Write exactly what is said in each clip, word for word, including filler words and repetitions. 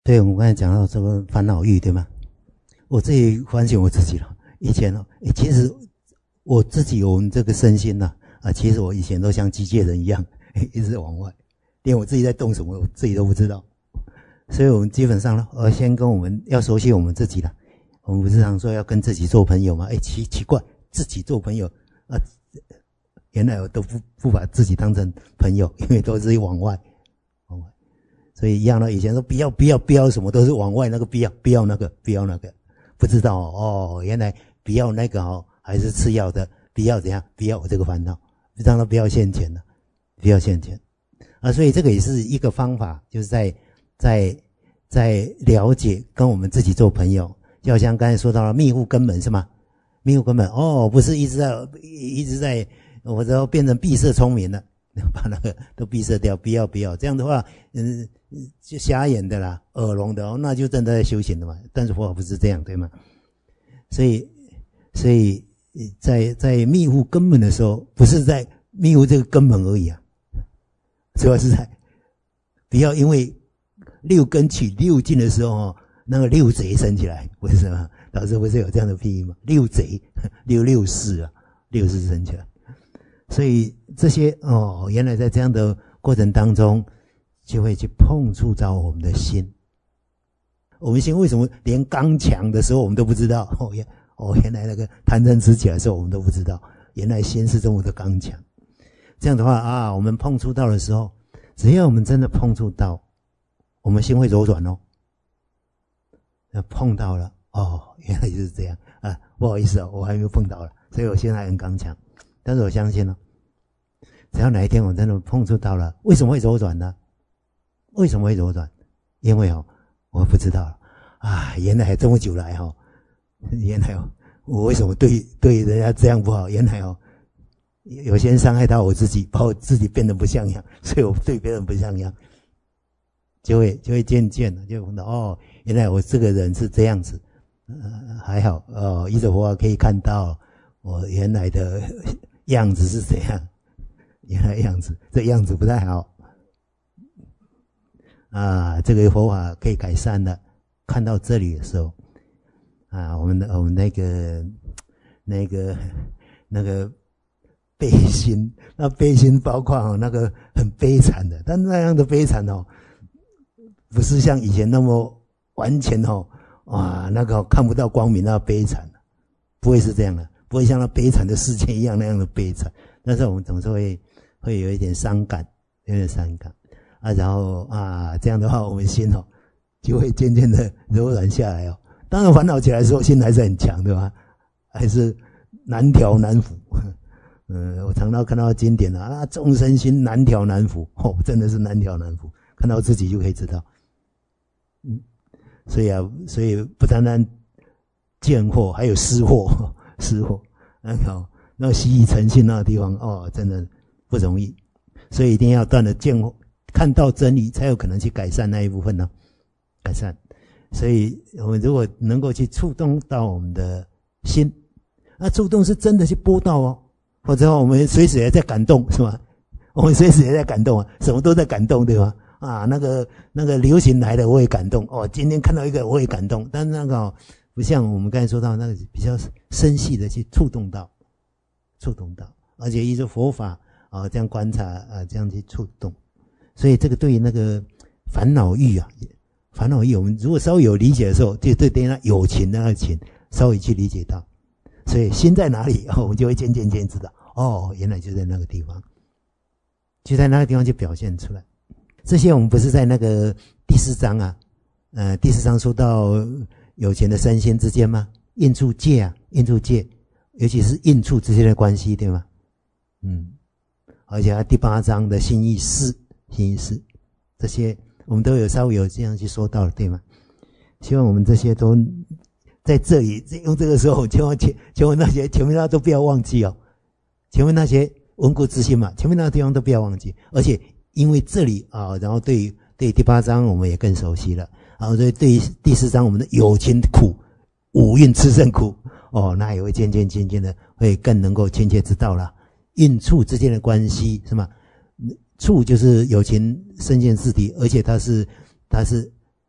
对，我们刚才讲到这个烦恼欲，对吗？我自己反省我自己了。以前哦，其实我自己我们这个身心呐，啊，其实我以前都像机械人一样，一直往外，连我自己在动什么，我自己都不知道。所以我们基本上呢，呃，先跟我们要熟悉我们自己了。我们不是常说要跟自己做朋友吗？哎，奇奇怪，自己做朋友啊，原来我都不不把自己当成朋友，因为都是往外。所以一样的，以前说不要不要不要什么都是往外那个不要不要那个不要那个，不知道哦，哦原来不要那个哦还是次要的，不要怎样不要我这个烦恼，让他不要现前了，不要现前啊，所以这个也是一个方法，就是在在在了解跟我们自己做朋友，就好像刚才说到了密户根本是吗？密户根本哦，不是一直在一直在我都变成闭塞聪明了，把那个都闭塞掉，不要不要，这样的话嗯。就瞎眼的啦，耳聋的哦，那就真的在修行的嘛。但是佛法不是这样，对吗？所以，所以在在密户根本的时候，不是在密户这个根本而已啊，主要是在不要因为六根起六境的时候哦，那个六贼生起来，不是吗？老师不是有这样的譬喻吗？六贼，六六事啊，六事生起来。所以这些哦，原来在这样的过程当中。就会去碰触到我们的心。我们心为什么连刚强的时候我们都不知道？哦，原哦原来那个贪嗔痴起来的时候我们都不知道，原来心是这么的刚强。这样的话啊，我们碰触到的时候，只要我们真的碰触到，我们心会柔软哦。那碰到了，哦，原来就是这样啊！不好意思哦，我还没有碰到了，所以我现在很刚强。但是我相信哦，只要哪一天我真的碰触到了，为什么会柔软呢？为什么会柔软？因为哦，我不知道了啊，原来这么久来哈、哦，原来哦，我为什么对对人家这样不好？原来哦，有些人伤害到我自己，把我自己变得不像样，所以我对别人不像样，就会就会渐渐的就碰到哦，原来我这个人是这样子，呃，还好哦，依着佛法可以看到我原来的样子是怎样，原来样子这样子不太好。啊，这个佛法可以改善的。看到这里的时候，啊，我们的我们那个那个那个悲心，那悲心包括哦那个很悲惨的，但那样的悲惨哦，不是像以前那么完全哦，哇，那个看不到光明那悲惨，不会是这样的，不会像那悲惨的世界一样那样的悲惨。但是我们总是会会有一点伤感，有点伤感。啊，然后啊，这样的话，我们心哦，就会渐渐的柔软下来哦。当然，烦恼起来的时候，心还是很强，对吧？还是难调难服。嗯，我常常看到经典啊，啊，众生心难调难服，哦，真的是难调难服。看到自己就可以知道。嗯，所以啊，所以不单单见惑，还有思惑，思惑。那个那个习以成性那个地方，哦，真的不容易。所以一定要断了见惑。看到真理才有可能去改善那一部分呢，改善。所以我们如果能够去触动到我们的心，那触动是真的去播到哦，否则我们随时也在感动，是吧？我们随时也在感动啊，什么都在感动，对吧？啊，那个那个流行来的我也感动哦，今天看到一个我也感动，但是那个、哦、不像我们刚才说到那个比较深细的去触动到，触动到，而且依着佛法啊这样观察啊这样去触动。所以这个对于那个烦恼欲啊，烦恼欲我们如果稍微有理解的时候，就对对那有情的那个情稍微去理解到，所以心在哪里，哦，我们就会渐渐渐知道，哦，原来就在那个地方，就在那个地方就表现出来。这些我们不是在那个第四章啊，呃，第四章说到有情的身心之间吗？应处界啊，应处界，尤其是应处之间的关系，对吗？嗯，而且第八章的心意识。心意识，这些我们都有稍微有这样去说到了，对吗？希望我们这些都在这里用这个时候，千万千千万那些前面那都不要忘记哦，前面那些稳固之心嘛，前面那个地方都不要忘记。而且因为这里啊，然后对于对第八章我们也更熟悉了，然后所以对于第四章我们的有情苦、五蕴炽盛苦，哦，那也会渐渐渐渐的会更能够亲切知道了应处之间的关系，是吗？处就是有情身见自体，而且它是它是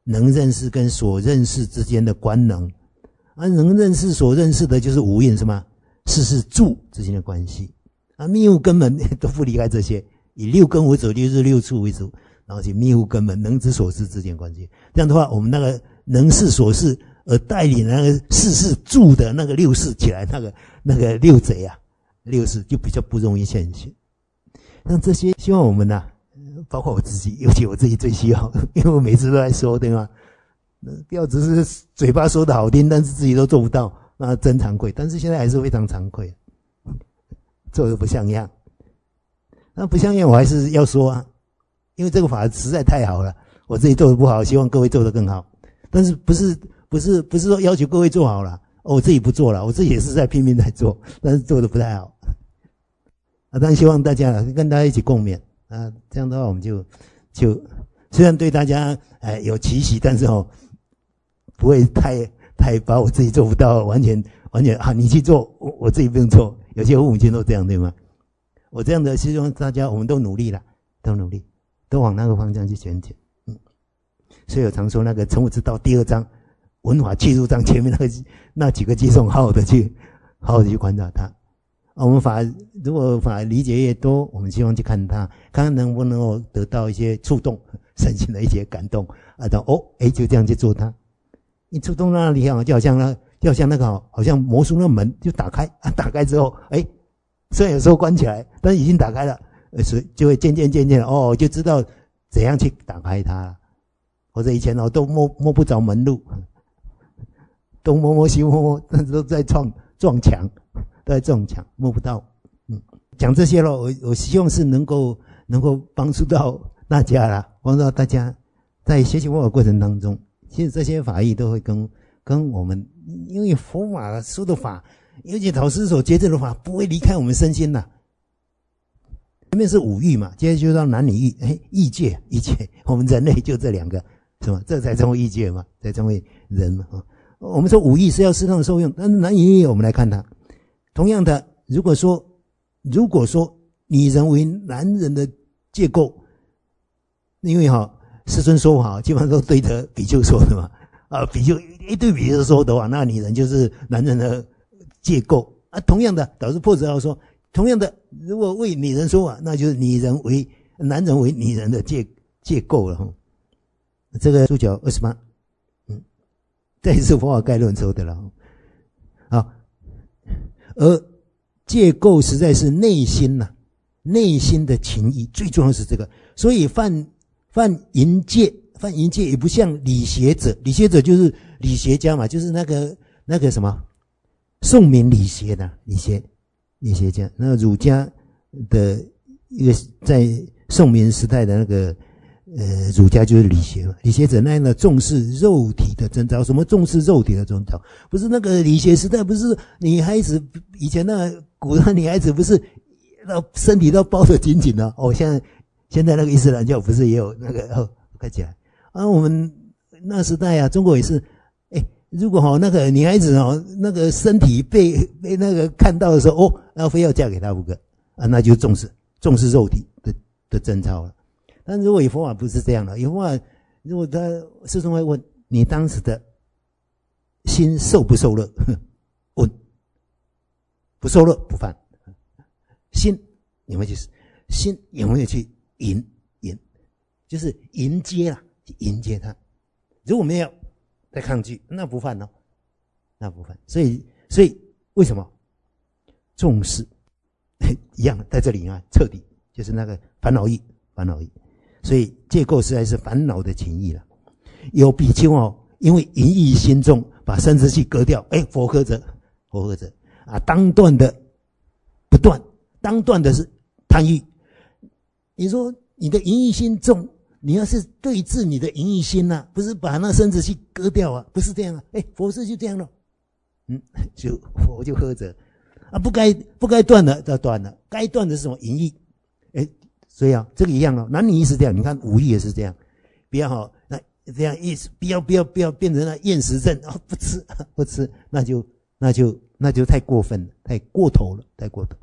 能认识跟所认识之间的关能，啊，能认识所认识的就是无蕴什么事事住之间的关系，啊，密物根本都不离开这些，以六根为主就是六处为主，然后去密物根本能知所知之间的关系。这样的话，我们那个能事所事而带领那个事事住的那个六事起来，那个那个六贼啊，六事就比较不容易现行。像这些，希望我们啊，包括我自己，尤其我自己最需要，因为我每次都在说，对吗？不要只是嘴巴说的好听，但是自己都做不到，那真惭愧。但是现在还是非常惭愧，做的不像样。那不像样，我还是要说啊，因为这个法实在太好了，我自己做的不好，希望各位做得更好。但是不是不是不是说要求各位做好了，哦，我自己不做了，我自己也是在拼命在做，但是做的不太好。啊，当然希望大家跟大家一起共勉啊，这样的话我们就就虽然对大家哎有期许，但是哦不会太太把我自己做不到完全完全啊，你去做，我我自己不用做。有些父母亲都这样，对吗？我这样的希望大家我们都努力了，都努力，都往那个方向去前进。嗯，所以我常说那个从我知道第二章文法切入章前面那个那几个寄送，好好的去好好的去观察它。我们法如果法理解越多，我们希望去看它，看看能不能够得到一些触动身心的一些感动啊！等哦，哎，就这样去做它。一触动到那里啊，就好像那就好像那个好像魔术那门就打开啊，打开之后，哎，虽然有时候关起来，但是已经打开了，呃，所以就会渐渐渐渐哦，就知道怎样去打开它了。或者以前哦都摸摸不着门路，东摸摸西摸摸，但是都在撞撞墙。都在撞墙，摸不到。嗯，讲这些了，我我希望是能够能够帮助到大家啦，帮助到大家在学习佛法过程当中，其实这些法义都会跟跟我们，因为佛法说的法，尤其导师所觉证的法，不会离开我们身心呐。前面是五欲嘛，接着就到男女欲，哎，欲界，欲界，我们人类就这两个，是吗？这才称为欲界嘛，才称为人嘛。我们说五欲是要适当的受用，但是男女欲，我们来看它。同样的，如果说如果说女人为男人的结构，因为哈世尊说法基本上都对着比丘说的嘛，啊，比丘一对比丘说的话，那女人就是男人的结构啊。同样的，导师破折要说，同样的，如果为女人说法，那就是女人为男人为女人的结结构了哈。这个注脚二十八，嗯，这也是佛法概论说的了，好。而戒垢实在是内心呐、啊，内心的情谊最重要是这个。所以犯犯淫戒，犯淫戒也不像理学者，理学者就是理学家嘛，就是那个那个什么宋明理学的理学理学家。那儒家的一个在宋明时代的那个呃儒家就是理学嘛，理学者那样的重视肉体的征兆，什么重视肉体的征兆？不是那个理学时代，不是女孩子以前那古代女孩子不是那身体都包得紧紧的哦，现在现在那个伊斯兰教不是也有那个哦，看起来啊，我们那时代啊，中国也是，哎，如果哈那个女孩子哦那个身体被被那个看到的时候哦，要非要嫁给他不可啊，那就重视重视肉体的的征兆了。但如果以佛法不是这样的，以佛法如果他师兄会问你当时的心受不受乐，问不受乐不犯，心有没有去心有没有去迎迎，就是迎接啦，迎接他。如果没有再抗拒，那不犯哦，那不犯。所以所以为什么重视一样在这里啊？彻底就是那个烦恼意，烦恼意。所以戒垢实在是烦恼的情意了。有比丘哦，因为淫欲心重，把生殖器割掉，哎，佛呵者，佛呵者啊，当断的不断，当断的是贪欲。你说你的淫欲心重，你要是对治你的淫欲心呐、啊，不是把那生殖器割掉啊，不是这样啊，哎，佛是就这样了，嗯，就佛就呵者啊，不该不该断的就断了，该断的是什么淫欲，哎。所以啊，这个一样哦，男女也是这样。你看五欲也是这样，不要哈，那这样意思，不要不要不要变成那厌食症啊、哦，不吃不吃，那就那就那就太过分了，太过头了，太过头。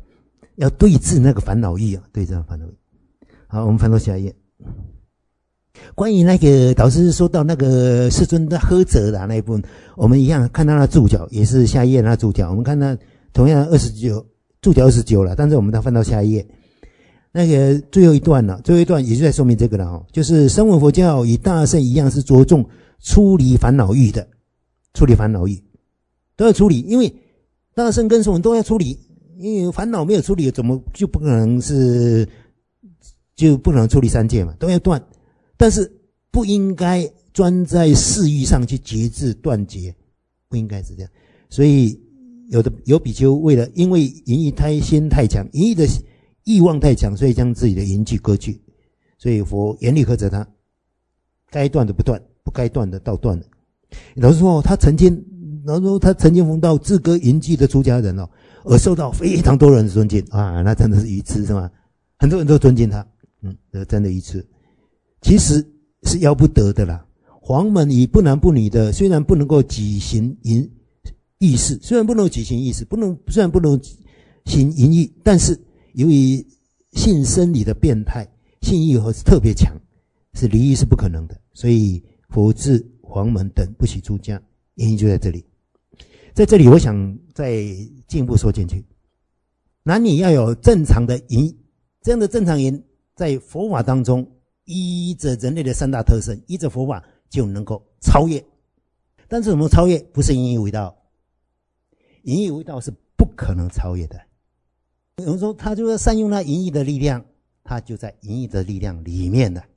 要对治那个烦恼欲啊，对治烦恼欲。好，我们翻到下一页。 关于那个导师说到那个世尊的呵责的那一部分，我们一样看到那注脚，也是下一页那注脚，我们看到同样二十九注脚二十九了，但是我们再翻到下一页，那个最后一段了，最后一段也就在说明这个了哈，就是声闻佛教与大乘一样是着重出离烦恼欲的，处理烦恼欲都要处理，因为大乘跟声闻都要处理，因为烦恼没有处理，怎么就不可能是就不能处理三界嘛，都要断。但是不应该专在事欲上去节制断绝，不应该是这样。所以有的有比丘为了因为淫欲贪心太强，淫欲的欲望太强，所以将自己的淫具割去，所以佛严厉呵责他，该断的不断，不该断的倒断了。老实说，他曾经，老实说他曾经逢到自割淫具的出家人哦，而受到非常多人的尊敬啊，那真的是愚痴是吗？很多人都尊敬他，嗯，这真的愚痴。其实是要不得的啦。黄门以不男不女的，虽然不能够举行淫意识，虽然不能举行意识，不能虽然不能行淫欲，但是由于性生理的变态，性欲和是特别强，是离欲是不可能的，所以佛制黄门等不许出家，原因就在这里。在这里，我想再进一步说进去，男女要有正常的淫，这样的正常淫，在佛法当中。依着人类的三大特征，依着佛法就能够超越。但是怎么超越？不是淫欲为道，淫欲为道是不可能超越的。有人说他就要善用那淫欲的力量，他就在淫欲的力量里面了。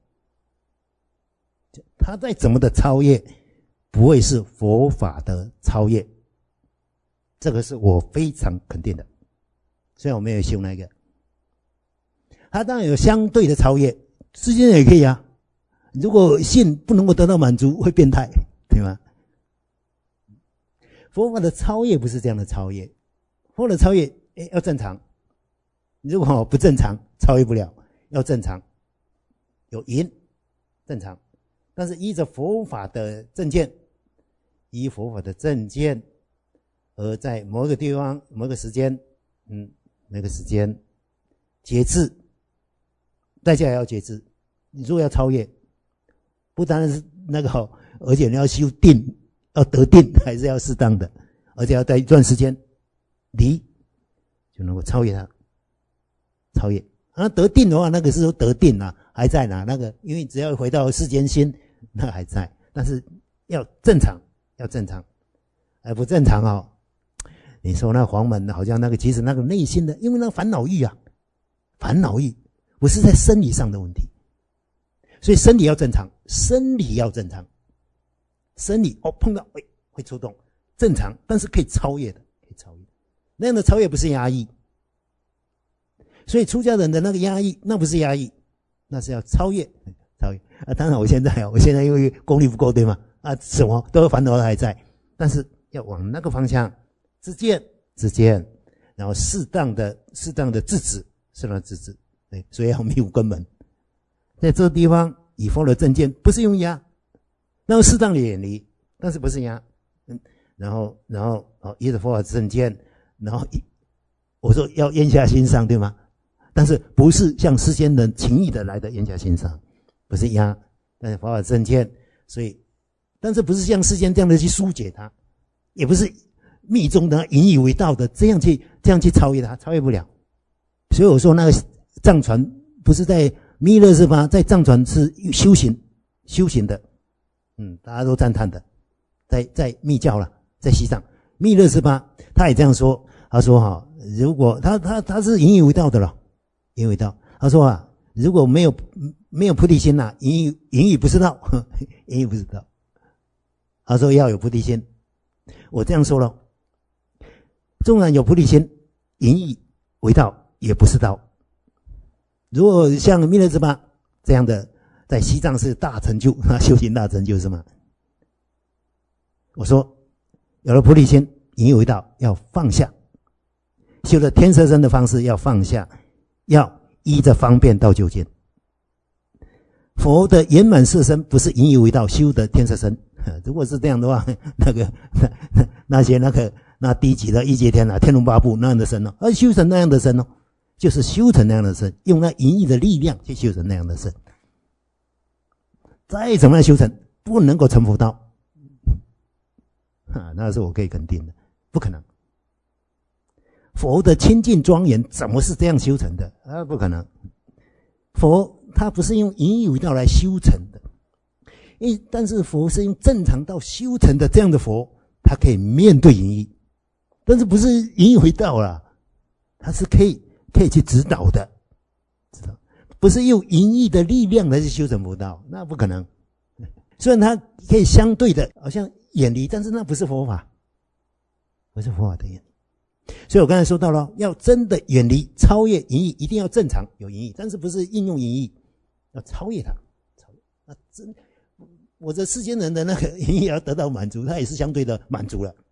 他再怎么的超越，不会是佛法的超越。这个是我非常肯定的。虽然我没有修那个，他当然有相对的超越。世间也可以啊，如果性不能够得到满足，会变态，对吗？佛法的超越不是这样的超越，佛法的超越诶要正常，如果不正常，超越不了，要正常，有淫正常，但是依着佛法的正见，依佛法的正见，而在某一个地方、某一个时间，嗯，那个时间节制。代价也要节制，你如果要超越，不单是那个好，而且你要修定，要得定，还是要适当的，而且要在一段时间离，就能够超越它，超越。啊，得定的话，那个是说得定啊，还在哪？那个因为只要回到世间心，那个还在，但是要正常，要正常，而不正常哦。你说那黄门好像那个，其实那个内心的，因为那个烦恼欲啊，烦恼欲。不是在生理上的问题，所以生理要正常，生理要正常，生理哦碰到会会出动，正常，但是可以超越的，可以超越。那样的超越不是压抑，所以出家人的那个压抑，那不是压抑，那是要超越，超越啊！当然我现在啊，我现在因为功力不够，对吗？啊，什么都有烦恼还在，但是要往那个方向自见自见，然后适当的适当的制止，适当的制止。所以要密五根本，在这个地方以佛的正见，不是用压，然后适当的远离，但是不是压，嗯，然后然后哦，依着佛法正见，然后我说要咽下心上，对吗？但是不是像世间人情义的来的咽下心上，不是压，但是佛法正见，所以，但是不是像世间这样的去疏解它，也不是密宗的引以为道的这样去这样去超越它，超越不了。所以我说那个。藏传不是在弥勒是吧？在藏传是修行修行的，嗯，大家都赞叹的。在在密教了，在西藏弥勒是吧？他也这样说，他说哈，如果他他他是引以为道的了，引以为道。他说啊，如果没有没有菩提心呐、啊，引以引以不是道，引以不是道。他说要有菩提心，我这样说了，纵然有菩提心，引以为道也不是道。如果像弥勒之巴这样的，在西藏是大成就，修行大成就是吗？我说，有了菩提心，引以为道，要放下，修了天色身的方式要放下，要依着方便到究竟。佛的圆满色身不是引以为道修的天色身，如果是这样的话，那个那那那些那个那低级的一阶天啊、天龙八部那样的身哦，而修成那样的身哦。就是修成那样的身，用那淫欲的力量去修成那样的身。 再怎么样修成，不能够成佛道。啊，那是我可以肯定的，不可能。佛的清净庄严怎么是这样修成的？啊，不可能。佛他不是用淫欲道来修成的，因但是佛是用正常道修成的，这样的佛，他可以面对淫欲，但是不是淫欲道啦，他是可以可以去指导的，知道？不是用淫欲的力量来去修成佛道，那不可能。虽然他可以相对的好像远离，但是那不是佛法，不是佛法的远离。所以我刚才说到了，要真的远离超越淫欲，一定要正常有淫欲，但是不是应用淫欲，要超越它。超越那真，我这世间人的那个淫欲要得到满足，他也是相对的满足了，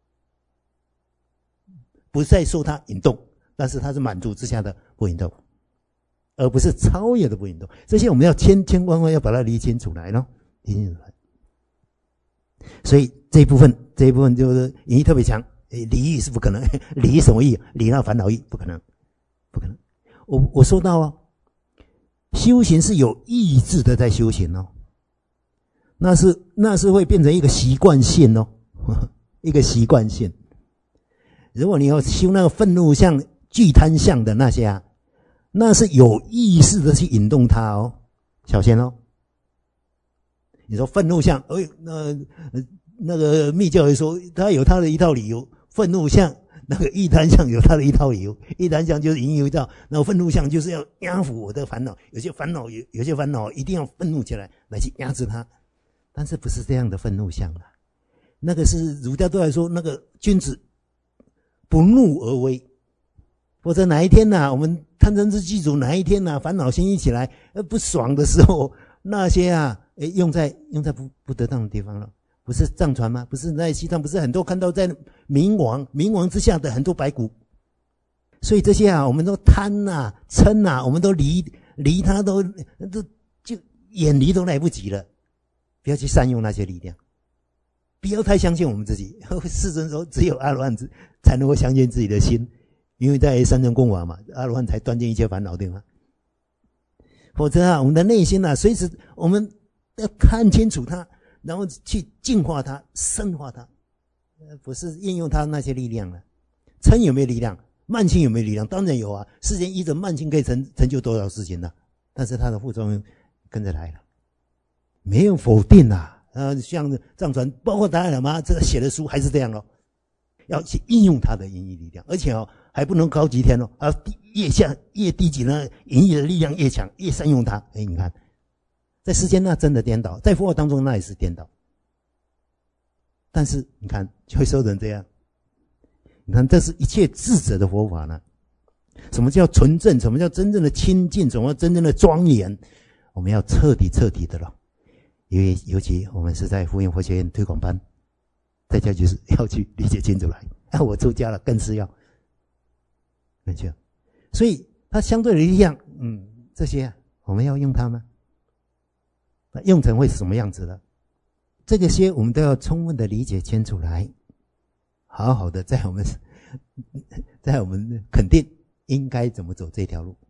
不再受他引动，但是他是满足之下的不引动，而不是超越的不引动。这些我们要千千万万要把它理清楚来咯，理清楚来。所以这一部分，这一部分就是淫欲特别强。离欲是不可能，离什么欲？离那烦恼欲，不可能，不可能。我我说到啊，修行是有意志的在修行哦，那是那是会变成一个习惯性哦，一个习惯性。如果你要修那个愤怒相、惧贪相的那些啊，那是有意识的去引动它哦，小心哦。你说愤怒相，哎，那那个密教也说，他有他的一套理由。愤怒相，那个欲贪相有他的一套理由。欲贪相就是淫欲道，那个愤怒相就是要压服我的烦恼。有些烦恼有有些烦恼一定要愤怒起来来去压制它，但是不是这样的愤怒相啊？那个是儒家都来说，那个君子不怒而威。或者哪一天呐、啊，我们贪嗔痴具足，哪一天呐、啊，烦恼心一起来，呃不爽的时候，那些啊，诶用在用在不不得当的地方了。不是藏传吗？不是在西藏，不是很多看到在冥王冥王之下的很多白骨，所以这些啊，我们都贪呐、嗔呐，我们都离离他都都就远离都来不及了。不要去善用那些力量，不要太相信我们自己。世尊说，只有阿罗汉才能够相信自己的心，因为在三乘共法嘛，阿罗汉才断尽一切烦恼，对吗？否则啊，我们的内心啊，随时我们要看清楚它。然后去净化它，深化它，不是应用它那些力量了。嗔有没有力量？慢性有没有力量？当然有啊！世间依着慢性可以成成就多少事情呢？但是它的副作用跟着来了，没有否定啊。呃，像藏传，包括达赖喇嘛这写的书还是这样咯，要去应用它的淫欲力量，而且哦还不能高级天哦，啊越下越低级呢，淫欲的力量越强，越善用它。哎，你看。在世间那真的颠倒，在佛法当中那也是颠倒。但是你看，就会说成这样。你看，这是一切智者的佛法呢。什么叫纯正？什么叫真正的清净？什么叫真正的庄严？我们要彻底彻底的了。因为尤其我们是在福音佛学院推广班，大家就是要去理解清楚来。啊，我出家了，更是要，更是要。所以它相对的力量，嗯，这些、啊、我们要用它吗？那用成会是什么样子的？这个些我们都要充分的理解清楚来，好好的在我们在我们肯定应该怎么走这条路。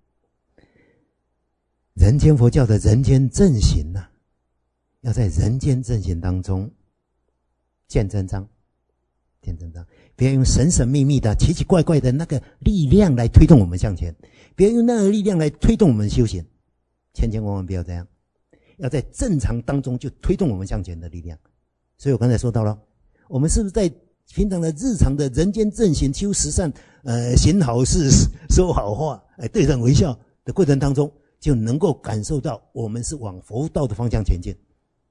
人间佛教的人间正行啊，要在人间正行当中见真章，见真章，不要用神神秘秘的奇奇怪怪的那个力量来推动我们向前，不要用那个力量来推动我们修行，千千万万不要这样。要在正常当中就推动我们向前的力量。所以我刚才说到了，我们是不是在平常的日常的人间正行、修十善、呃行好事、说好话、哎对人微笑的过程当中，就能够感受到我们是往佛道的方向前进，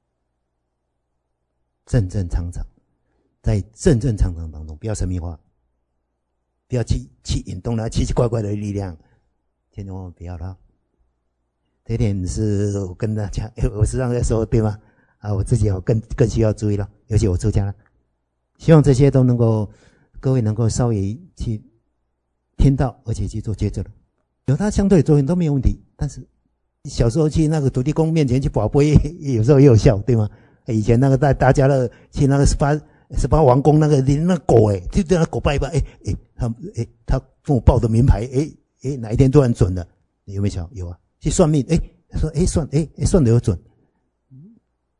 正正常常，在正正常常当中，不要神秘化，不要去去引动那奇奇怪怪的力量，千千万万不要了。这一点是我跟大家，我时常在说，对吗？啊，我自己要更更需要注意了，尤其我出家了。希望这些都能够各位能够稍微去听到，而且去做抉择了。有它相对的作用都没有问题，但是小时候去那个土地公面前去保杯，有时候也有效，对吗？以前那个大大家乐去那个十八十八王宫那个那狗哎，就对那狗拜一拜，哎哎，他哎他跟我报的名牌，哎哎哪一天突然准了，有没有效？有啊。去算命，哎，说哎算，哎哎算的有准，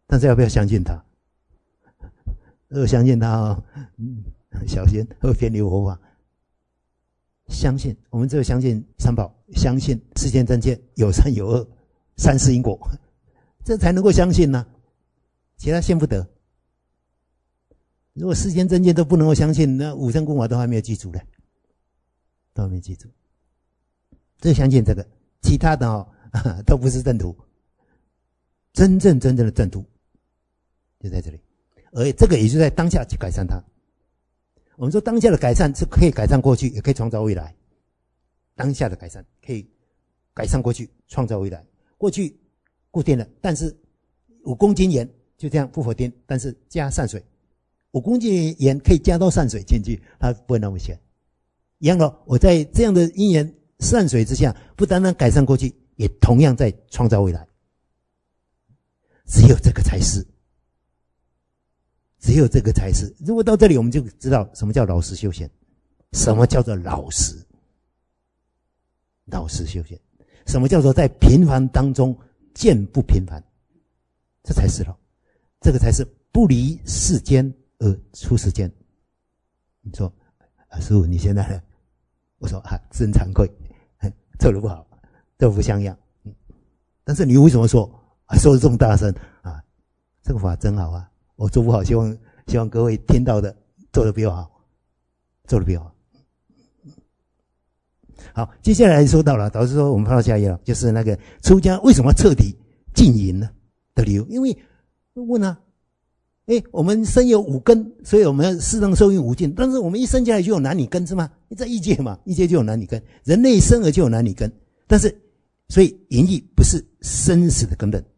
但是要不要相信他？如果相信他哦，嗯，小心会偏离佛法。相信，我们只有相信三宝，相信世间真切有善有恶，三世因果，这才能够相信呢、啊，其他信不得。如果世间真切都不能够相信，那五乘功法都还没有记住呢，都还没记住。只相信这个，其他的哦都不是正途。真正真正的正途就在这里，而这个也就在当下去改善它。我们说当下的改善是可以改善过去，也可以创造未来。当下的改善可以改善过去，创造未来。过去固定了，但是五公斤盐就这样不否定，但是加善水，五公斤盐可以加到善水进去，它不会那么咸。一样的，我在这样的因缘善水之下，不单单改善过去，也同样在创造未来。只有这个才是。只有这个才是。如果到这里，我们就知道什么叫老实修仙，什么叫做老实，老实修仙，什么叫做在平凡当中见不平凡，这才是了，这个才是不离世间而出世间。你说啊，师父你现在呢？我说啊，真惭愧，做得不好，这不像样。嗯，但是你为什么说啊？说得这么大声啊？这个法真好啊！我做不好，希望希望各位听到的做得比我好，做得比我好。好，接下来说到了，导师说我们翻到下一页了，就是那个出家为什么彻底禁淫呢的理由？因为问啊，哎，我们身有五根，所以我们要适当受用五境，但是我们一生下来就有男女根是吗？在异界嘛，异界就有男女根，人类生而就有男女根，但是所以淫欲不是生死的根本。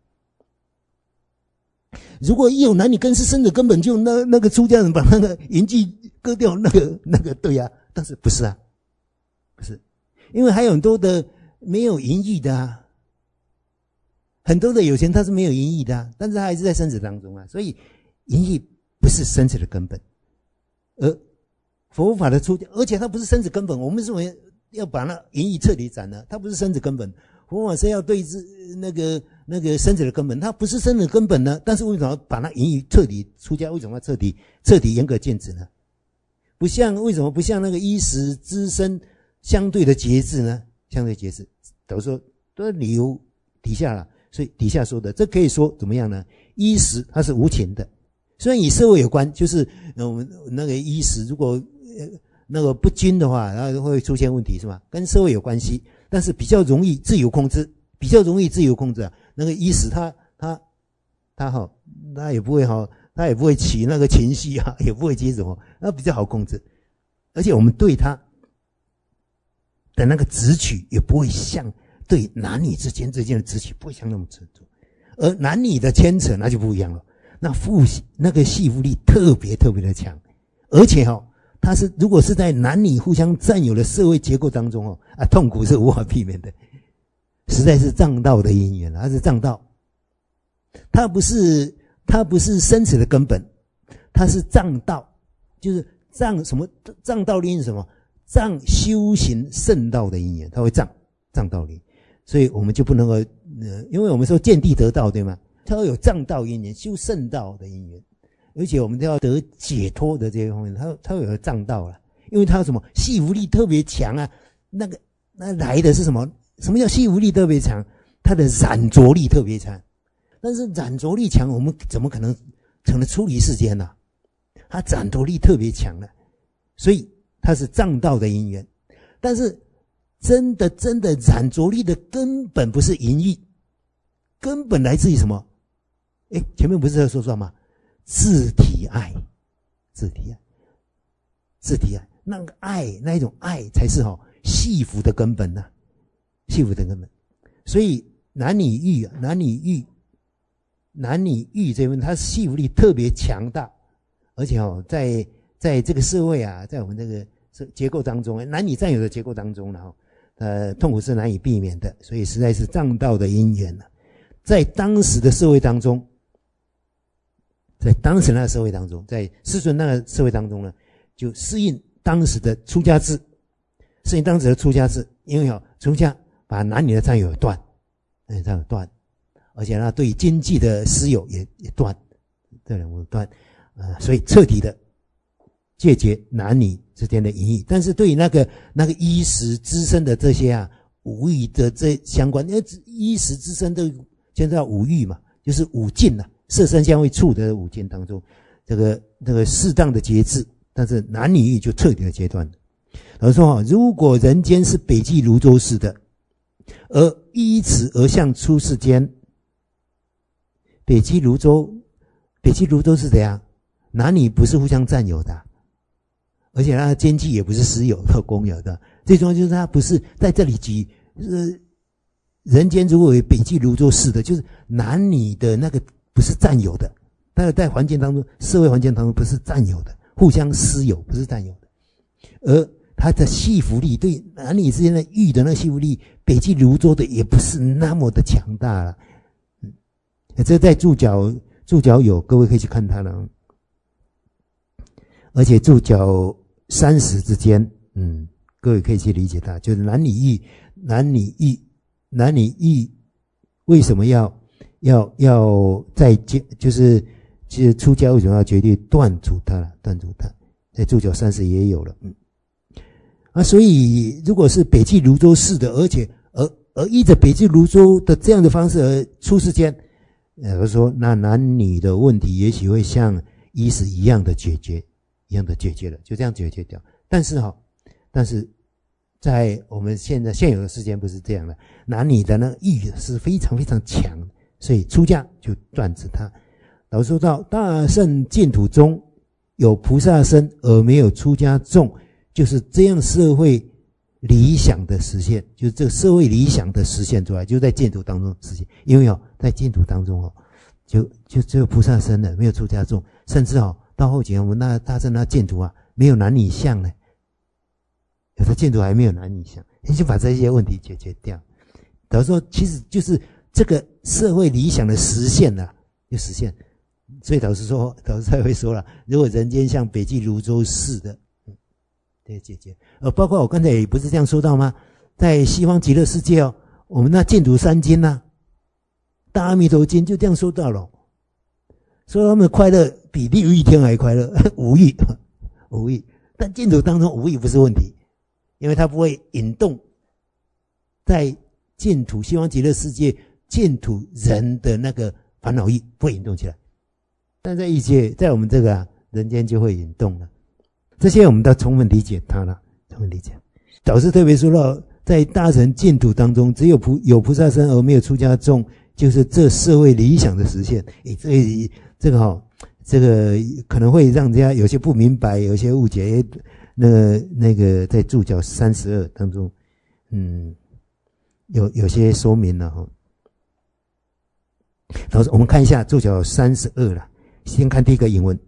如果一有男女根是生的根本，就那那个出家人把那个淫具割掉，那个那个对啊，但是不是啊？不是，因为还有很多的没有淫欲的啊，很多的有钱他是没有淫欲的啊，但是他还是在生死当中啊，所以淫欲不是生死的根本，而佛法的出家，而且它不是生死根本，我们认为要把那淫欲彻底斩了，它不是生死根本。佛法是要对治那个那个生死的根本，它不是生死的根本呢。但是为什么要把那淫欲彻底出家？为什么要彻底彻底严格禁止呢？不像为什么不像那个衣食之身相对的节制呢？相对节制，等于说都是理由底下了，所以底下说的这可以说怎么样呢？衣食它是无情的，虽然与社会有关，就是我们那个衣食如果呃那个不均的话，然后会出现问题是吧？跟社会有关系。但是比较容易自由控制，比较容易自由控制啊。那个衣食他他他哈，他也不会哈，他也不会起那个情绪啊，也不会起什么，那比较好控制。而且我们对他的那个执取也不会像对男女之间之间的执取不会像那么执着，而男女的牵扯那就不一样了。那附那个系缚力特别特别的强，而且哈。他是如果是在男女互相占有的社会结构当中哦，啊，痛苦是无法避免的，实在是障道的因缘，它是障道，它不是它不是生死的根本，它是障道，就是障什么障道因是什么？障修行圣道的因缘，它会障障道因，所以我们就不能够呃，因为我们说见地得道对吗？它会有障道因缘，修圣道的因缘。而且我们都要得解脱的这些方面，它它有障道了，因为它什么系缚力特别强啊，那个那来的是什么？什么叫系缚力特别强？它的染着力特别强，但是染着力强，我们怎么可能可能出离世间呢、啊？它染着力特别强了，所以它是障道的因缘。但是真的真的染着力的根本不是淫欲，根本来自于什么？哎，前面不是在说说吗？自体爱，自体爱，自体爱，那个爱，那一种爱才是哈、哦、系缚的根本呐、啊，系缚的根本。所以男女欲啊，男女欲，男女欲这部分，它系缚力特别强大，而且哦，在在这个社会啊，在我们这个结构当中，男女占有的结构当中，然后呃，痛苦是难以避免的，所以实在是障道的因缘了、啊。在当时的社会当中。在当时那个社会当中，在世尊那个社会当中呢，就适应当时的出家制，适应当时的出家制，因为哦，出家把男女的占有断，男女占有断， 而且呢，对于经济的私有也也断，这两个断，呃，所以彻底的戒绝男女之间的淫欲。但是对于那个那个衣食之身的这些啊五欲的这相关，因为衣食之身都牵涉到五欲嘛，就是五禁啊，色身香味触的五禁当中，这个这个适当的节制，但是男女欲就彻底的截断了。老实说啊，如果人间是北俱泸州市的，而依此而向出世间，北俱泸州，北俱泸州是怎样？男女不是互相占有的，而且它的间距也不是私有的、公有的。最重要就是它不是在这里举，呃，人间如果为北俱泸州市的，就是男女的那个不是占有的，但是在环境当中，社会环境当中不是占有的，互相私有，不是占有的，而它的吸附力，对男女之间的欲的那个吸附力，北俱泸州的也不是那么的强大了。嗯，这在注脚注脚有，各位可以去看它了。而且注脚三十之间，嗯，各位可以去理解它，就是男女欲，男女欲，男女欲为什么要要要在就是其实出家为什么要决定断除它了？断除它，在注脚三十也有了，嗯。啊，所以如果是北俱泸州市的，而且而而依着北俱泸州的这样的方式而出世间，呃，说那男女的问题也许会像衣食一样的解决，一样的解决了，就这样解决掉。但是哈、哦，但是在我们现在现有的世间不是这样的，男女的那个欲是非常非常强，所以出家就断止它。老师说到大圣净土中有菩萨身而没有出家众。就是这样社会理想的实现，就是这个社会理想的实现出来，就在净土当中实现。因为哦，在净土当中哦，就就只有菩萨身了，没有出家众，甚至哦，到后期我们那大乘那净土啊，没有男女相呢，有的净土还没有男女相，你就把这些问题解决掉。等于说，其实就是这个社会理想的实现了、啊，就实现。所以导师说，导师才会说了，如果人间像北俱泸州市的。这些解决，呃，包括我刚才也不是这样说到吗？在西方极乐世界哦，我们那净土三经呐、啊，大阿弥陀经就这样说到了，说他们的快乐比地狱天还快乐，无欲，无欲。但净土当中无欲不是问题，因为它不会引动在净土西方极乐世界净土人的那个烦恼欲不会引动起来，但在异界，在我们这个、啊、人间就会引动了。这些我们都充分理解它了，充分理解。导师特别说到，在大乘净土当中，只有菩有菩萨身而没有出家众，就是这社会理想的实现。诶，这这个哈、哦，这个可能会让人家有些不明白，有些误解。诶，那个那个在注脚三十二当中，嗯，有有些说明了哈。导师，我们看一下注脚三十二了，先看第一个引文。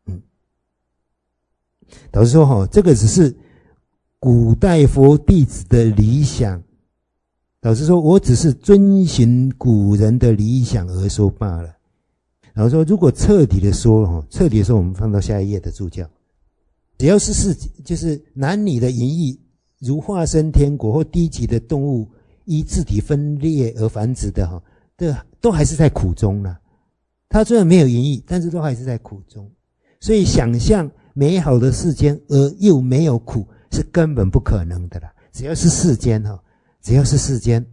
导师说哈，这个只是古代佛弟子的理想。导师说，我只是遵循古人的理想而说罢了。然后说，如果彻底的说哈，彻底的说，我们放到下一页的注脚，只要是是就是男女的淫欲，如化身天国或低级的动物依自体分裂而繁殖的哈，这都还是在苦中呢。他虽然没有淫欲，但是都还是在苦中。所以想象美好的世间而又没有苦是根本不可能的啦。只要是世间哈，只要是世间，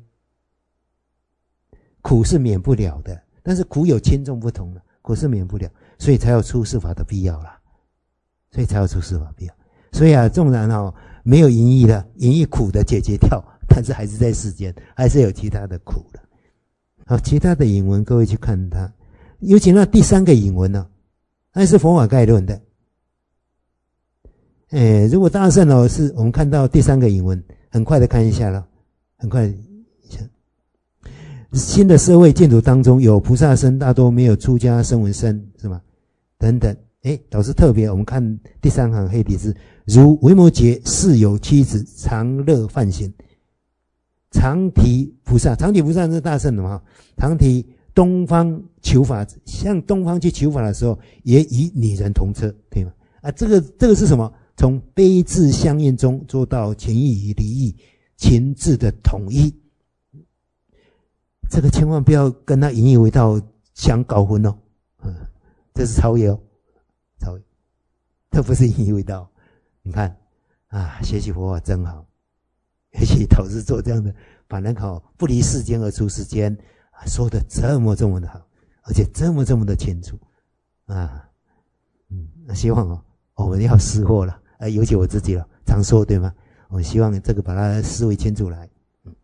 苦是免不了的。但是苦有轻重不同了，苦是免不了，所以才有出世法的必要啦。所以才有出世法必要。所以啊，纵然哦没有淫欲的，淫欲苦的解决掉，但是还是在世间，还是有其他的苦的。好，其他的引文各位去看它，尤其那第三个引文呢、啊，那是佛法概论的。诶，如果大圣哦，是我们看到第三个引文，很快的看一下了，很快一下。新的社会净土当中有菩萨身，大多没有出家声闻身，是吗？等等。诶，导师特别，我们看第三行黑体字，如维摩诘世有妻子，常乐梵行。常提菩萨，常提菩萨是大圣的嘛？常提东方求法，向东方去求法的时候，也与女人同车，对吗？啊，这个这个是什么？从悲智相应中做到情义与离义、情志的统一。 这个千万不要跟他引以为道相搞混哦，嗯，这是超越哦，超越，这不是引以为道。你看啊，学习佛法真好，学习导师做这样的，把那个不离世间而出世间啊说的这么这么的好，而且这么这么的清楚啊，嗯，那希望哦，我们要识货了，呃，尤其我自己了，常说对吗？我希望这个把它思维清楚来，嗯，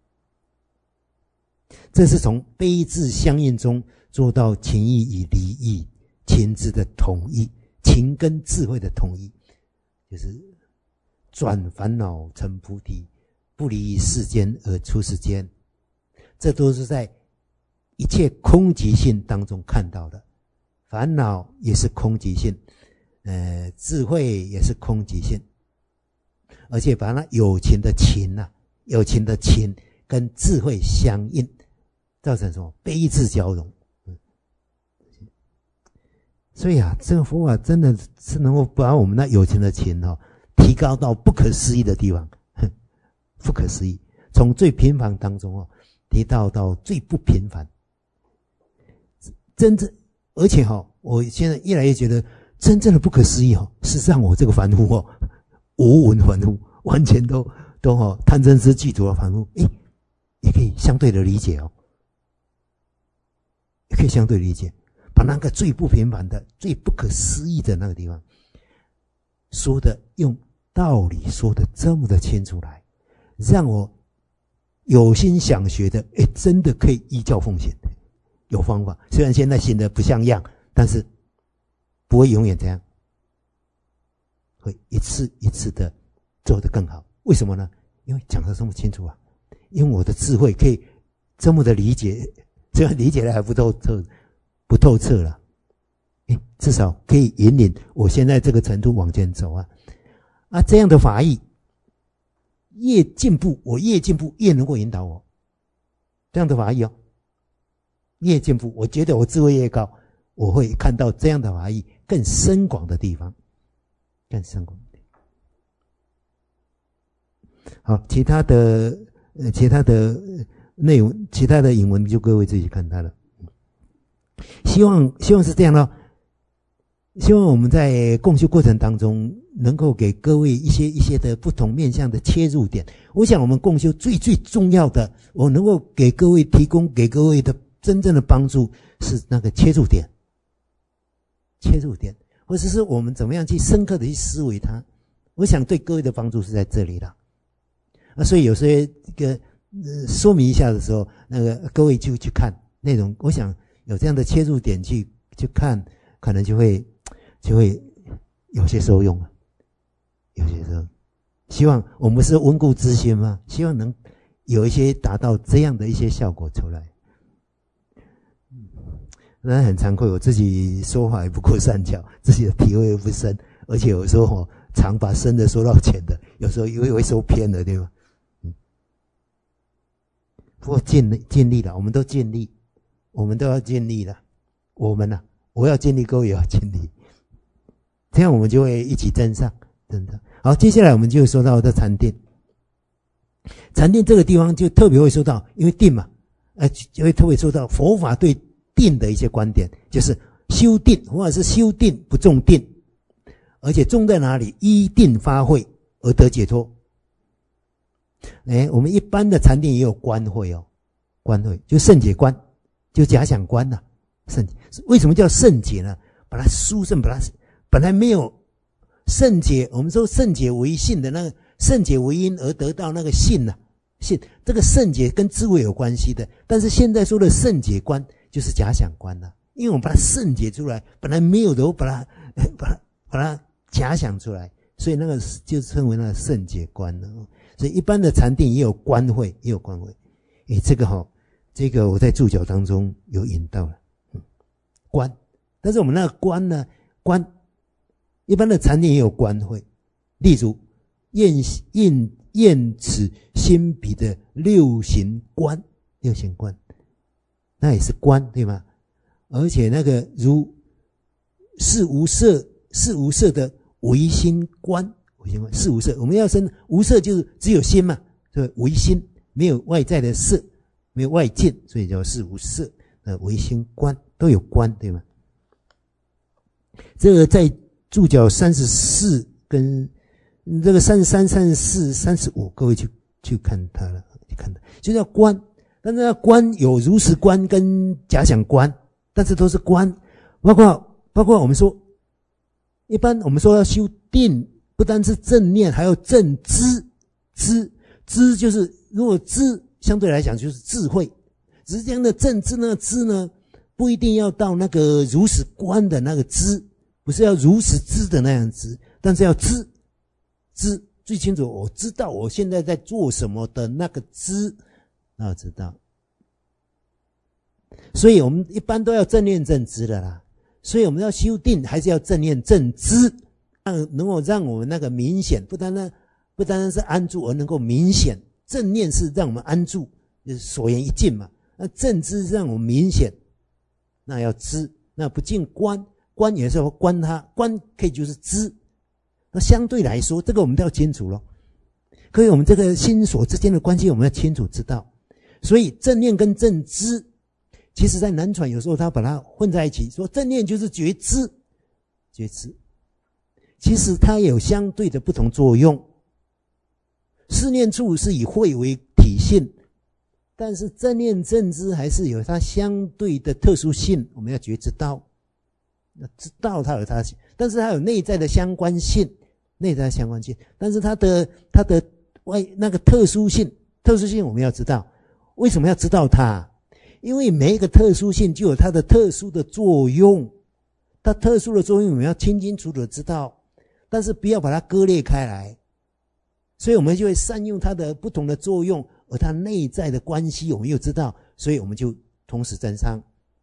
这是从悲智相应中做到情义与离义、情智的统一，情跟智慧的统一，就是转烦恼成菩提，不离世间而出世间，这都是在一切空寂性当中看到的。烦恼也是空寂性，呃，智慧也是空寂性，而且把那有情的情啊，有情的情跟智慧相应，造成什么？悲智交融。嗯，所以啊，这个佛法真的是能够把我们那有情的情哦，提高到不可思议的地方，不可思议。从最平凡当中哦，提到到最不平凡。真正，而且哈、哦，我现在越来越觉得，真正的不可思议哦，是让我这个凡夫哦，无闻凡夫，完全都都哦，贪嗔痴具足的凡夫，诶，也可以相对的理解哦，也可以相对理解，把那个最不平凡的、最不可思议的那个地方，说的用道理说的这么的清楚来，让我有心想学的，诶，真的可以依教奉行。有方法，虽然现在行的不像样，但是不会永远这样，会一次一次的做得更好。为什么呢？因为讲得这么清楚啊，因为我的智慧可以这么的理解，虽然理解的还不透彻，不透彻了，诶，至少可以引领我现在这个程度往前走啊。啊，这样的法义，越进步，我越进步，越能够引导我。这样的法义哦。越进步，我觉得我智慧越高，我会看到这样的法义更深广的地方，更深广的地方。好，其他的呃，其他的内容，其他的引文就各位自己看它了。希望希望是这样咯，希望我们在共修过程当中，能够给各位一些一些的不同面向的切入点。我想我们共修最最重要的，我能够给各位提供给各位的真正的帮助是那个切入点，切入点，或者是我们怎么样去深刻的去思维它。我想对各位的帮助是在这里的。啊，所以有些这个、呃、说明一下的时候，那个各位就去看内容。我想有这样的切入点去去看，可能就会就会有些受用啊，有些时候，希望我们是温故知新嘛，希望能有一些达到这样的一些效果出来。那很惭愧，我自己说法也不够善巧，自己的体会也不深，而且有时候哦，常把深的说到浅的，有时候又会说偏了，对吗？嗯。不过尽力尽力了，我们都尽力，我们都要尽力了。我们呢、啊，我要尽力，各位也要尽力，这样我们就会一起增上，增上。好，接下来我们就说到这禅定。禅定这个地方就特别会说到，因为定嘛，呃，就会特别说到佛法对定的一些观点，就是修定或者是修定不重定，而且重在哪里？依定发慧而得解脱。哎，我们一般的禅定也有观慧哦，观慧就圣解观，就假想观呐、啊。圣解为什么叫圣解呢？把它殊胜，把它本来没有圣解，我们说圣解为性的那个圣解为因而得到那个性呐、啊，性这个圣解跟智慧有关系的，但是现在说的圣解观就是假想观了、啊，因为我们把它圣解出来，本来没有的，我把它把它把它假想出来，所以那个就称为那个圣解观了。所以一般的禅定也有观慧，也有观慧。诶，这个哈、哦，这个我在注脚当中有引到了，嗯，观。但是我们那个观呢，观一般的禅定也有观慧，例如验验验此心比的六行观，六行观。那也是观，对吗？而且那个如是无色，是无色的唯心观，唯心观是无色。我们要生无色，就是只有心嘛，对，唯心没有外在的色， 没有外境，所以叫事无色。呃，唯心观都有观，对吗？这个在注脚三十四跟这个三十三、三十四、三十五，各位去去看它了，去看它，就叫观。但是观有如实观跟假想观，但是都是观。包括包括我们说，一般我们说要修定，不单是正念，还要正知。知知就是如果知相对来讲就是智慧，只是这样的正知呢，知呢不一定要到那个如实观的那个知，不是要如实知的那样知，但是要知知最清楚，我知道我现在在做什么的那个知。要知道，所以我们一般都要正念正知的啦。所以我们要修定，还是要正念正知，让能够让我们那个明显，不单单不单单是安住，而能够明显。正念是让我们安住，就是所言一尽嘛。那正知让我们明显，那要知，那不尽观，观也是要观它，观可以就是知。那相对来说，这个我们都要清楚咯。可以我们这个心所之间的关系，我们要清楚知道。所以正念跟正知，其实在南传有时候他把它混在一起，说正念就是觉知，觉知，其实它有相对的不同作用。四念处是以慧为体性，但是正念正知还是有它相对的特殊性，我们要觉知到，知道它有它，但是它有内在的相关性，内在的相关性，但是它的它的外那个特殊性，特殊性我们要知道。为什么要知道它？因为每一个特殊性就有它的特殊的作用，它特殊的作用我们要清清楚楚的知道，但是不要把它割裂开来。所以我们就会善用它的不同的作用，而它内在的关系我们又知道，所以我们就同时增上。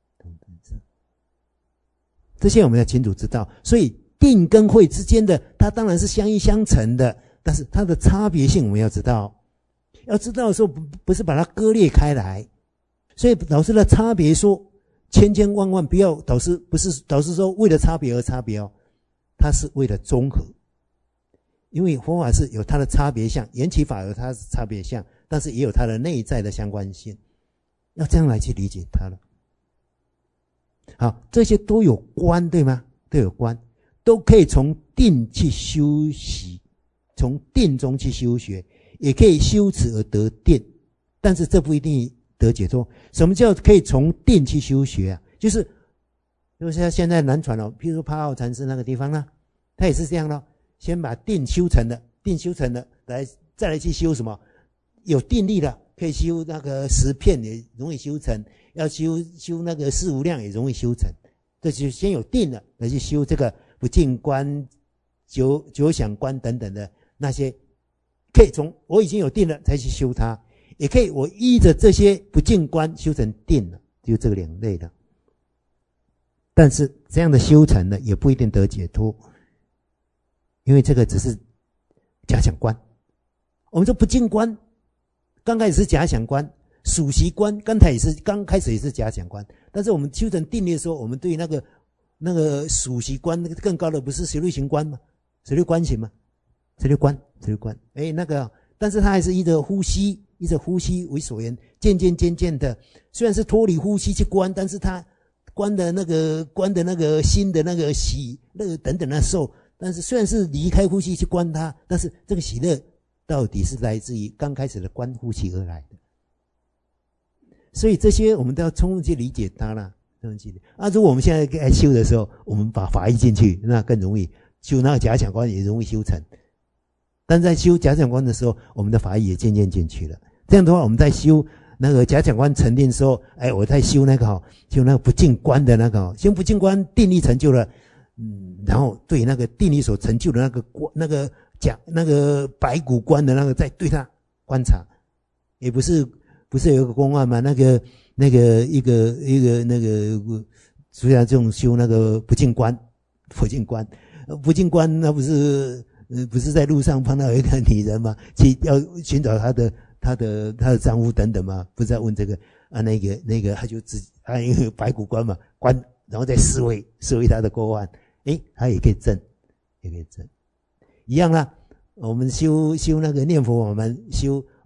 这些我们要清楚知道。所以定跟慧之间的，它当然是相依相成的，但是它的差别性我们要知道。要知道的时候，不不是把它割裂开来。所以老师的差别说，千千万万不要，导师不是导师说为了差别而差别哦，它是为了综合。因为佛法是有它的差别相，缘起法有它的差别相，但是也有它的内在的相关性，要这样来去理解它了。好，这些都有关，对吗？都有关，都可以从定去修习，从定中去修学，也可以修持而得定，但是这不一定得解脱。什么叫可以从定去修学啊？就是就是像现在南传哦，譬如说帕奥禅师那个地方呢，他也是这样咯，先把定修成了，定修成了，来再来去修什么？有定力了，可以修那个十片也容易修成，要修修那个四无量也容易修成。这就先有定了，来去修这个不净观、九九想观等等的那些，可以从我已经有定了才去修它，也可以我依着这些不净观修成定了，就这个两类的。但是这样的修成呢，也不一定得解脱。因为这个只是假想观，我们说不净观，刚开始是假想观，属习观刚才也是刚开始也是假想观，但是我们修成定力的时候，我们对那个那个属习观那个更高的不是随律行观吗？随律观行吗？随律观，随律观，哎，那个，但是它还是依着呼吸，依着呼吸为所缘，渐渐渐渐的，虽然是脱离呼吸去观，但是它观的那个观的那个心的那个喜那个等等的受。但是虽然是离开呼吸去观它，但是这个喜乐到底是来自于刚开始的观呼吸而来的。所以这些我们都要充分去理解它啦，充分去理解。啊，如果我们现在在修的时候，我们把法义进去，那更容易修那个假想观也容易修成。但在修假想观的时候，我们的法义也渐渐进去了。这样的话，我们在修那个假想观沉淀的时候，哎，我在修那个哈，修那个不净观的那个，修不净观定力成就了。嗯，然后对那个定力所成就的那个那个讲那个白骨观的那个，再对他观察，也不是不是有一个公案嘛？那个那个一个一个那个，虽然这种修那个不净观、不净观、不净观，那不是呃不是在路上碰到一个女人嘛，去要寻找她的她的她的丈夫等等嘛，不是在问这个啊那个那个他就自己啊因为白骨观嘛观，然后再思维思维他的公案。诶，他也可以证，也可以证，一样啦。我们修修那个念佛，我们修啊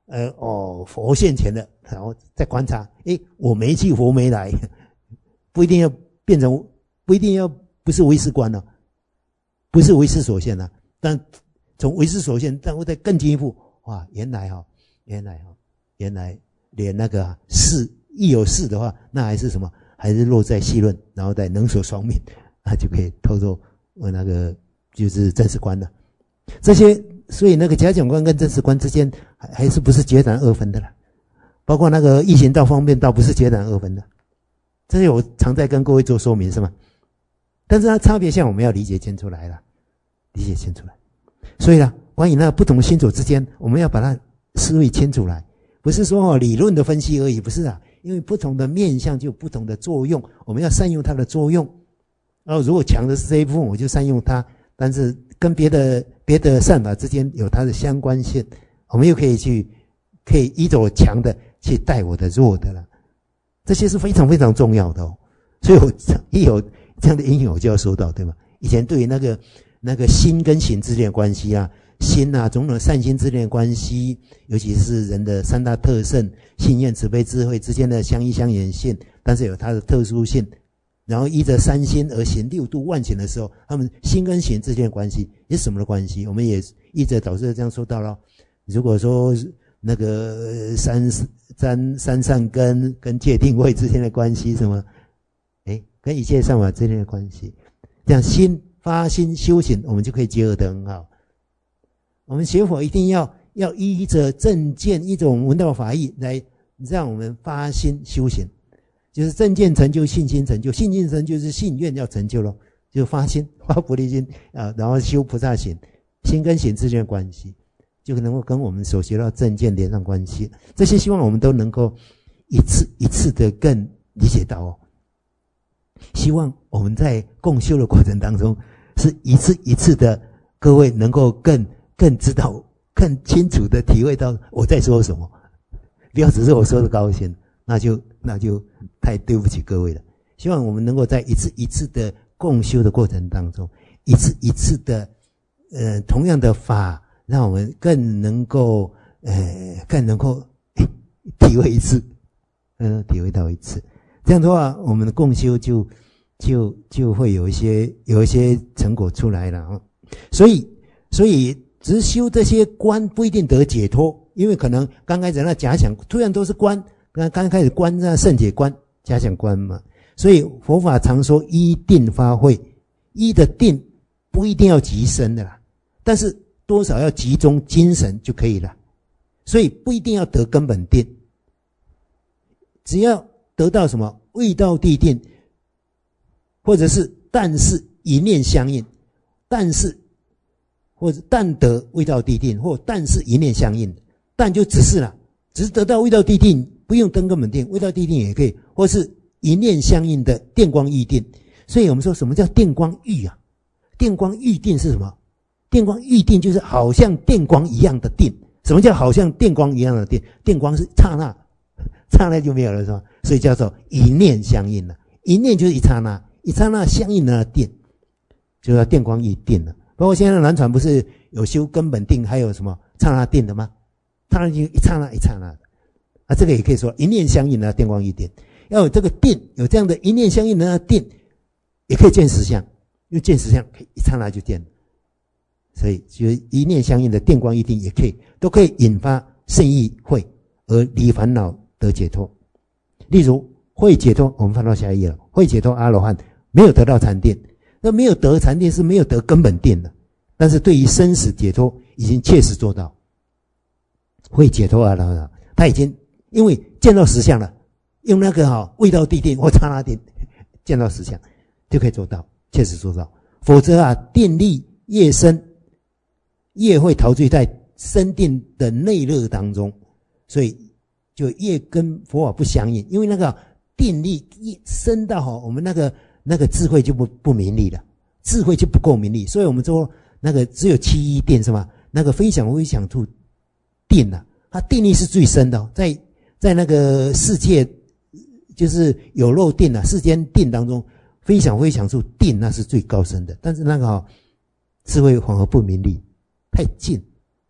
呃哦佛现前了，然后再观察，诶，我没去，佛没来，不一定要变成，不一定要不是唯识观了、啊，不是唯识所现了、啊，但从唯识所现，但会再更进一步，哇，原来哈、哦，原来哈、哦，原来连那个事一有事的话，那还是什么？还是落在细论，然后再能所双面，那就可以透露我那个就是真实观了。这些，所以那个假想观跟真实观之间还还是不是截然二分的啦。包括那个异行道方面，倒不是截然二分的。这些我常在跟各位做说明，是吗？但是它差别项我们要理解清出来了，理解清出来。所以呢，关于那个不同星座之间，我们要把它思维清楚来，不是说理论的分析而已，不是啊。因为不同的面向就有不同的作用，我们要善用它的作用。然后如果强的是这一部分，我就善用它，但是跟别的别的善法之间有它的相关性，我们又可以去可以依着我强的去带我的弱的了。这些是非常非常重要的哦。所以我一有这样的因缘，我就要说到，对吗？以前对于那个那个心跟行之间的关系啊，心啊，种种善心之间的关系，尤其是人的三大特性，信愿、慈悲、智慧之间的相依相沿性，但是有它的特殊性。然后依着三心而行六度万行的时候，他们心跟行之间的关系也是什么的关系？我们也依着导师这样说到了。如果说那个三三三善根跟戒定慧之间的关系，什么？诶，跟一切善法之间的关系，这样心发心修行，我们就可以结合得很好。我们学佛一定要要依着正见一种闻道法义来让我们发心修行，就是正见成就，信心成就，信心成就是信愿要成就咯，就发心发菩提心啊，然后修菩萨行，心跟行之间的关系，就能够跟我们所学到正见连上关系。这些希望我们都能够一次一次的更理解到哦。希望我们在共修的过程当中，是一次一次的，各位能够更更知道、更清楚的体会到我在说什么，不要只是我说的高兴，那就那就太对不起各位了。希望我们能够在一次一次的共修的过程当中，一次一次的呃同样的法，让我们更能够呃更能够体会一次，嗯、呃，体会到一次。这样的话，我们的共修就就就会有一些有一些成果出来了啊。所以所以只修这些观不一定得解脱，因为可能刚开始那假想突然都是观，刚刚开始观那圣解观、假想观嘛。所以佛法常说依定发慧，依的定不一定要极深的啦，但是多少要集中精神就可以了。所以不一定要得根本定，只要得到什么未到地定，或者是但是一念相应，但是或者但得未到地定，或但是一念相应，但就只是啦，只是得到未到地定，不用登根本定，未到地定也可以，或是一念相应的电光预定。所以我们说什么叫电光预啊？电光预定是什么？电光预定就是好像电光一样的定。什么叫好像电光一样的定？电光是刹那，刹那就没有了，是吧？所以叫做一念相应了。一念就是一刹那，一刹那相应的定，就叫电光预定了。包括现在的南传不是有修根本定，还有什么刹那定的吗？刹那就一刹那一刹那的啊，这个也可以说一念相应的电光预定。要有这个定，有这样的一念相应的定，也可以见实相，因为见实相可以一刹那就见了。所以就一念相应的电光预定也可以，都可以引发圣意慧而离烦恼得解脱。例如慧解脱，我们翻到下一页了，慧解脱阿罗汉没有得到禅定，那没有得禅定是没有得根本定的，但是对于生死解脱已经切实做到。慧解脱阿罗汉他已经因为见到实相了，用那个哈未到地定或刹那定见到实相就可以做到，切实做到。否则啊，定力越深，越会陶醉在深定的内乐当中，所以就越跟佛法不相应。因为那个定力一深到哈，我们那个那个智慧就不不明利了，智慧就不够明利。所以我们说那个只有七一定是吗？那个非想非想处定啊，它定力是最深的、哦，在在那个世界就是有漏定啊，世间定当中，非想非想处定那是最高深的。但是那个哈、哦、智慧反而不明利。太近，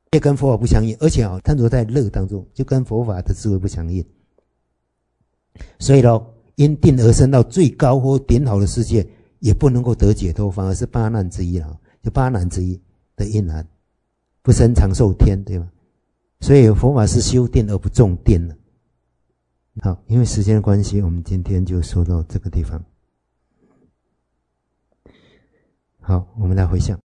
也跟佛法不相应，而且啊，贪着在乐当中，就跟佛法的智慧不相应。所以咯，因定而生到最高或顶好的世界，也不能够得解脱，反而是八难之一了，就八难之一的因难，不生长寿天，对吗？所以佛法是修定而不重定了。好，因为时间的关系，我们今天就说到这个地方。好，我们来回向。